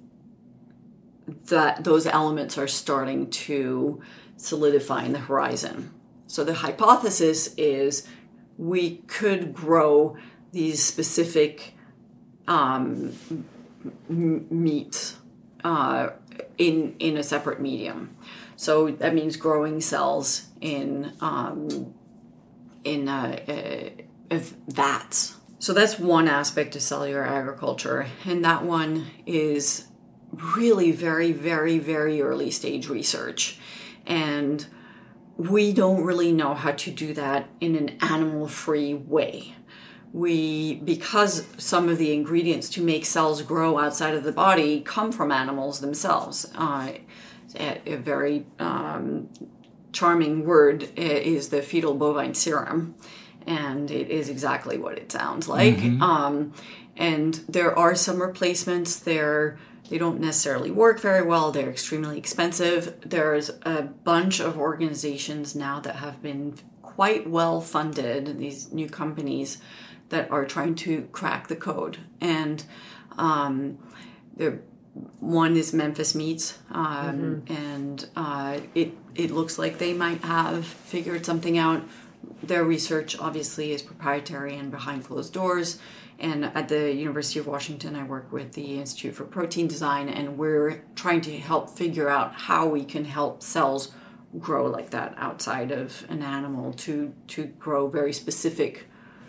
that those elements are starting to solidify in the horizon. So the hypothesis is we could grow these specific um, m- meats uh, in in a separate medium. So that means growing cells in um, in uh, uh, vats. So that's one aspect of cellular agriculture, and that one is really very, very, very early stage research. And we don't really know how to do that in an animal-free way. We, because some of the ingredients to make cells grow outside of the body come from animals themselves. Uh, a, a very um, charming word is the fetal bovine serum. And it is exactly what it sounds like. Mm-hmm. Um, and there are some replacements. They're, they don't necessarily work very well. They're extremely expensive. There's a bunch of organizations now that have been quite well funded, these new companies that are trying to crack the code. And um, they're one is Memphis Meats, um, mm-hmm. and uh, it it looks like they might have figured something out. Their research obviously is proprietary and behind closed doors. And at the University of Washington, I work with the Institute for Protein Design, and we're trying to help figure out how we can help cells grow like that outside of an animal to to grow very specific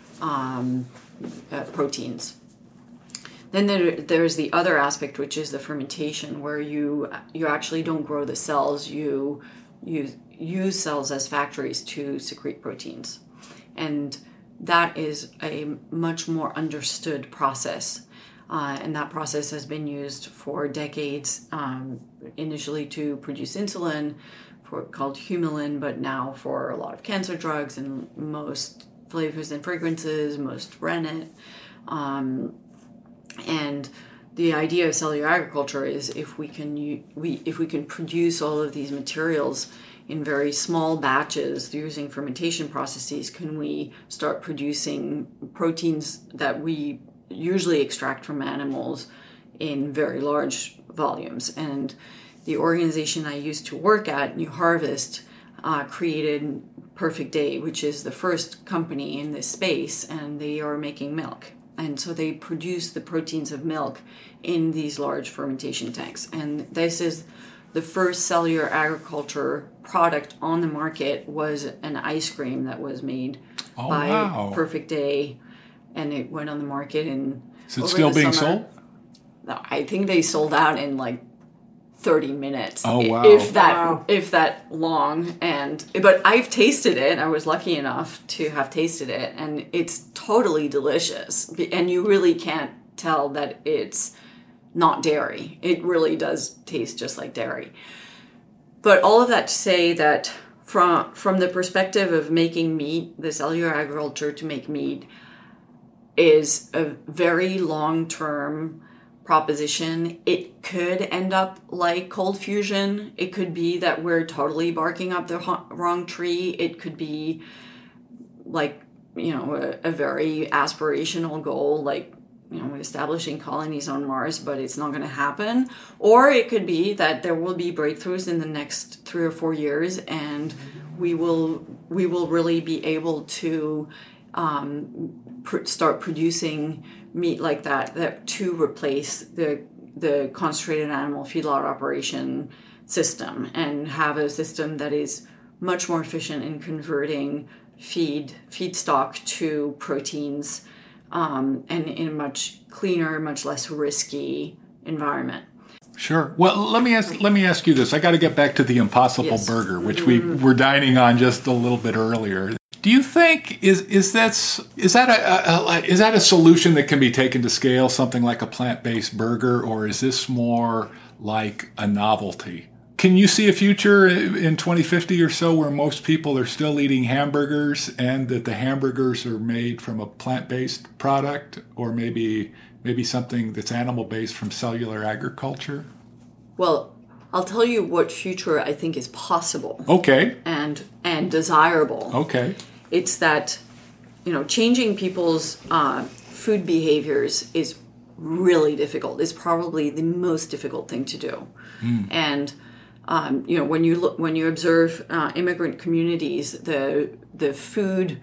um, uh, proteins. Then there, there's the other aspect, which is the fermentation, where you you actually don't grow the cells. You use use cells as factories to secrete proteins, and that is a much more understood process. Uh, and that process has been used for decades, um, initially to produce insulin, for called Humulin, but now for a lot of cancer drugs and most flavors and fragrances, most rennet. Um, And the idea of cellular agriculture is if we can we if we can produce all of these materials in very small batches using fermentation processes, can we start producing proteins that we usually extract from animals in very large volumes? And the organization I used to work at, New Harvest, uh, created Perfect Day, which is the first company in this space, and they are making milk. And so they produce the proteins of milk in these large fermentation tanks. And this is the first cellular agriculture product on the market, was an ice cream that was made oh, by wow. Perfect Day. And it went on the market. And is it still being summer, sold? No, I think they sold out in like thirty minutes. Oh, wow. If that, wow. if that long. And, but I've tasted it. I was lucky enough to have tasted it, and it's totally delicious. And you really can't tell that it's not dairy. It really does taste just like dairy. But all of that to say that from, from the perspective of making meat, the cellular agriculture to make meat is a very long-term proposition. It could end up like cold fusion. It could be that we're totally barking up the wrong tree. It could be like, you know, a, a very aspirational goal, like, you know, establishing colonies on Mars, but it's not going to happen. Or it could be that there will be breakthroughs in the next three or four years, and we will we will really be able to um, pr- start producing meat like that, that to replace the the concentrated animal feedlot operation system, and have a system that is much more efficient in converting feed feedstock to proteins, um, and in a much cleaner, much less risky environment. Sure. Well, let me ask let me ask you this. I got to get back to the Impossible Yes. Burger, which we were dining on just a little bit earlier. Do you think is is that is that a, a, a is that a solution that can be taken to scale, something like a plant-based burger, or is this more like a novelty? Can you see a future in twenty fifty or so where most people are still eating hamburgers, and that the hamburgers are made from a plant-based product, or maybe maybe something that's animal-based from cellular agriculture? Well, I'll tell you what future I think is possible. Okay. And and desirable. Okay. It's that, you know, changing people's uh, food behaviors is really difficult. It's probably the most difficult thing to do. Mm. And um, you know, when you look, when you observe uh, immigrant communities, the the food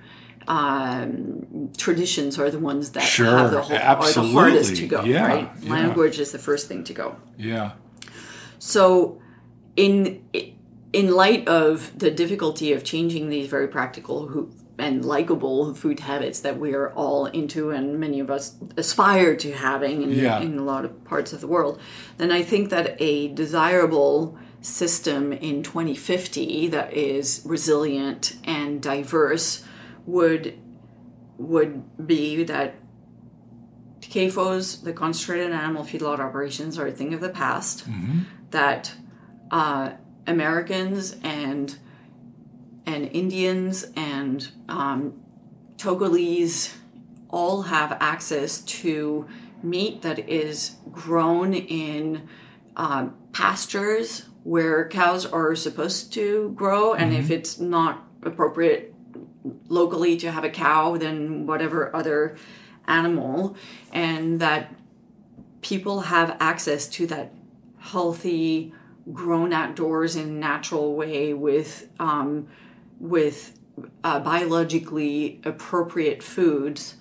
um, traditions are the ones that sure, have the whole, are the hardest to go. Yeah, right, yeah. Language is the first thing to go. Yeah. So, in in light of the difficulty of changing these very practical and likable food habits that we are all into, and many of us aspire to having in, yeah. in a lot of parts of the world, then I think that a desirable system in twenty fifty that is resilient and diverse would would be that C A F Os, the concentrated animal feedlot operations, are a thing of the past. Mm-hmm. That uh, Americans and and Indians and um, Togolese all have access to meat that is grown in uh, pastures where cows are supposed to grow, and mm-hmm. if it's not appropriate, locally to have a cow than whatever other animal, and that people have access to that healthy, grown outdoors in a natural way with um, with uh, biologically appropriate foods,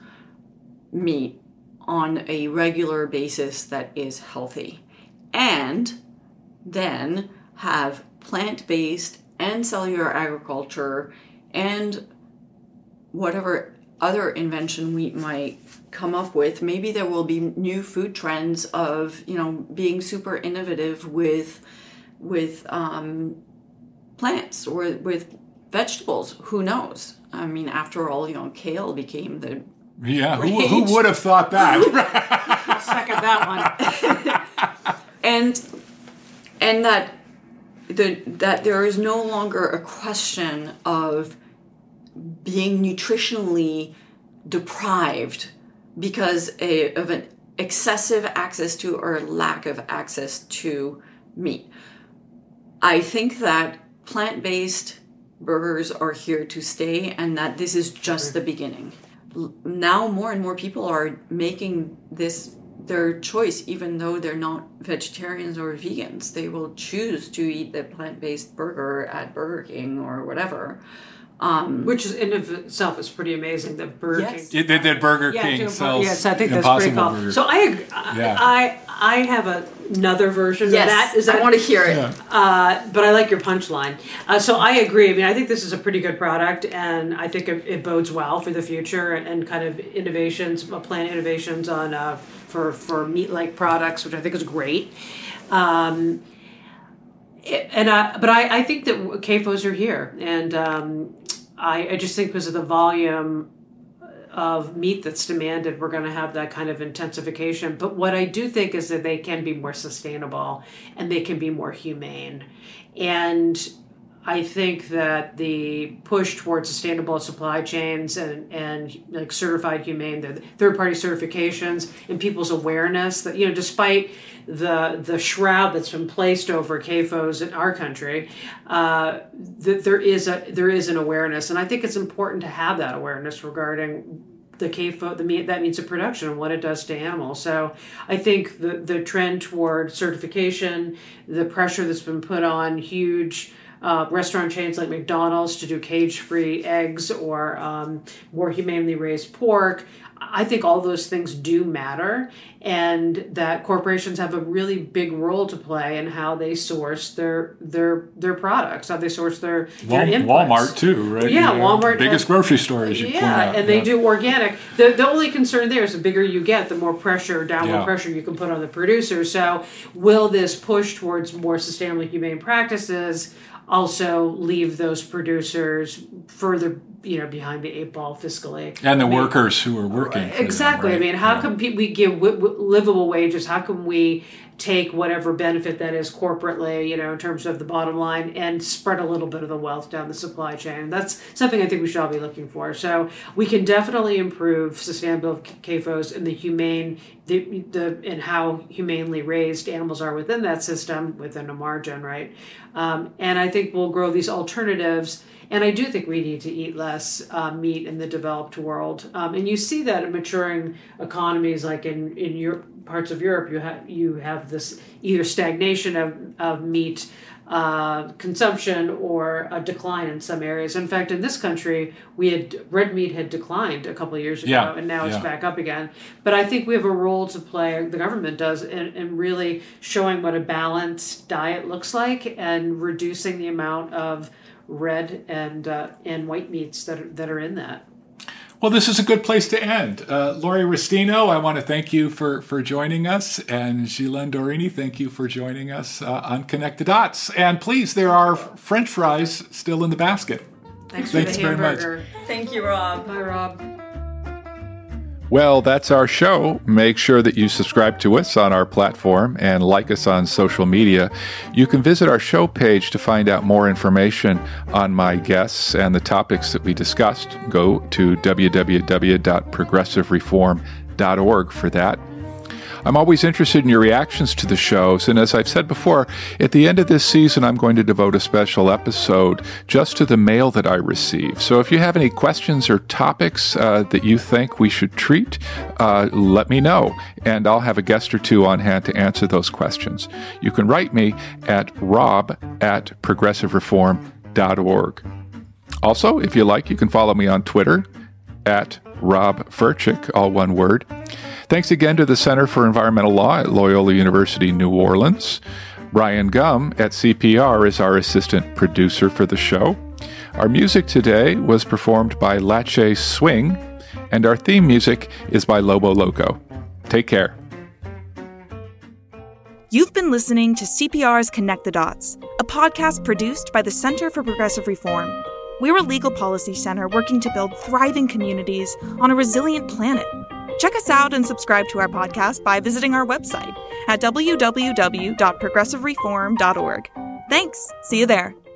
meat, on a regular basis that is healthy. And then have plant-based and cellular agriculture and whatever other invention we might come up with. Maybe there will be new food trends of, you know, being super innovative with with um, plants or with vegetables. Who knows? I mean, after all, you know, kale became the yeah. Who, who would have thought that? Second that one. and and that the that there is no longer a question of being nutritionally deprived because a, of an excessive access to or lack of access to meat. I think that plant-based burgers are here to stay, and that this is just the beginning. Now more and more people are making this their choice, even though they're not vegetarians or vegans. They will choose to eat the plant-based burger at Burger King or whatever. Um, Which is in of itself is pretty amazing that Burger yes. King. That, that Burger yeah, King to, sells yes, I think that's Impossible pretty cool. Burger. So I, agree, Yeah. I I have a, another version yes, of that. Is that I want to hear it. Yeah. Uh, but I like your punchline. Uh, so I agree. I mean, I think this is a pretty good product, and I think it, it bodes well for the future and, and kind of innovations, plant innovations on uh, for for meat-like products, which I think is great. Um, it, and uh, but I, I think that C A F Os are here, and um, I, I just think because of the volume of meat that's demanded, we're going to have that kind of intensification. But what I do think is that they can be more sustainable and they can be more humane. And I think that the push towards sustainable supply chains and, and like certified humane, the third-party certifications, and people's awareness that, you know, despite the the shroud that's been placed over C A F Os in our country, uh, that there is a there is an awareness, and I think it's important to have that awareness regarding the C A F O, the meat that means of production and what it does to animals. So I think the the trend toward certification, the pressure that's been put on huge Uh, restaurant chains like McDonald's to do cage-free eggs or um, more humanely raised pork. I think all those things do matter, and that corporations have a really big role to play in how they source their their their products, how they source their, their Wal- inputs. Walmart too, right? Yeah, Walmart. Biggest and, grocery store, as you yeah, point out. and they do organic. The the only concern there is the bigger you get, the more pressure, downward Yeah. pressure you can put on the producer. So will this push towards more sustainably humane practices also leave those producers further, you know, behind the eight ball fiscally? And the I mean, workers who are working. For exactly. them, right? I mean, how Yeah. can pe- we give w- w- livable wages? How can we take whatever benefit that is corporately, you know, in terms of the bottom line, and spread a little bit of the wealth down the supply chain? That's something I think we should all be looking for. So we can definitely improve sustainable C A F Os and the humane, the, the and how humanely raised animals are within that system, within a margin, right? Um, and I think we'll grow these alternatives. And I do think we need to eat less uh, meat in the developed world. Um, and you see that in maturing economies, like in, in your parts of Europe, you have you have this either stagnation of, of meat uh, consumption or a decline in some areas. In fact, in this country, we had red meat had declined a couple of years ago, Yeah, and now yeah. it's back up again. But I think we have a role to play, the government does, in, in really showing what a balanced diet looks like and reducing the amount of red and uh, and white meats that are, that are in that. Well, this is a good place to end. Uh, Lori Restino, I want to thank you for, for joining us. And Ghislaine Dorini, thank you for joining us uh, on Connect the Dots. And please, there are French fries still in the basket. Thanks, Thanks for the very much. hamburger. Thank you, Rob. Bye, Rob. Well, that's our show. Make sure that you subscribe to us on our platform and like us on social media. You can visit our show page to find out more information on my guests and the topics that we discussed. Go to w w w dot progressive reform dot org for that. I'm always interested in your reactions to the shows, and as I've said before, at the end of this season, I'm going to devote a special episode just to the mail that I receive. So if you have any questions or topics uh, that you think we should treat, uh, let me know, and I'll have a guest or two on hand to answer those questions. You can write me at rob at progressive reform dot org. Also, if you like, you can follow me on Twitter at Rob Furczyk, all one word. Thanks again to the Center for Environmental Law at Loyola University, New Orleans. Brian Gum at C P R is our assistant producer for the show. Our music today was performed by Lache Swing, and our theme music is by Lobo Loco. Take care. You've been listening to C P R's Connect the Dots, a podcast produced by the Center for Progressive Reform. We're a legal policy center working to build thriving communities on a resilient planet. Check us out and subscribe to our podcast by visiting our website at w w w dot progressive reform dot org. Thanks. See you there.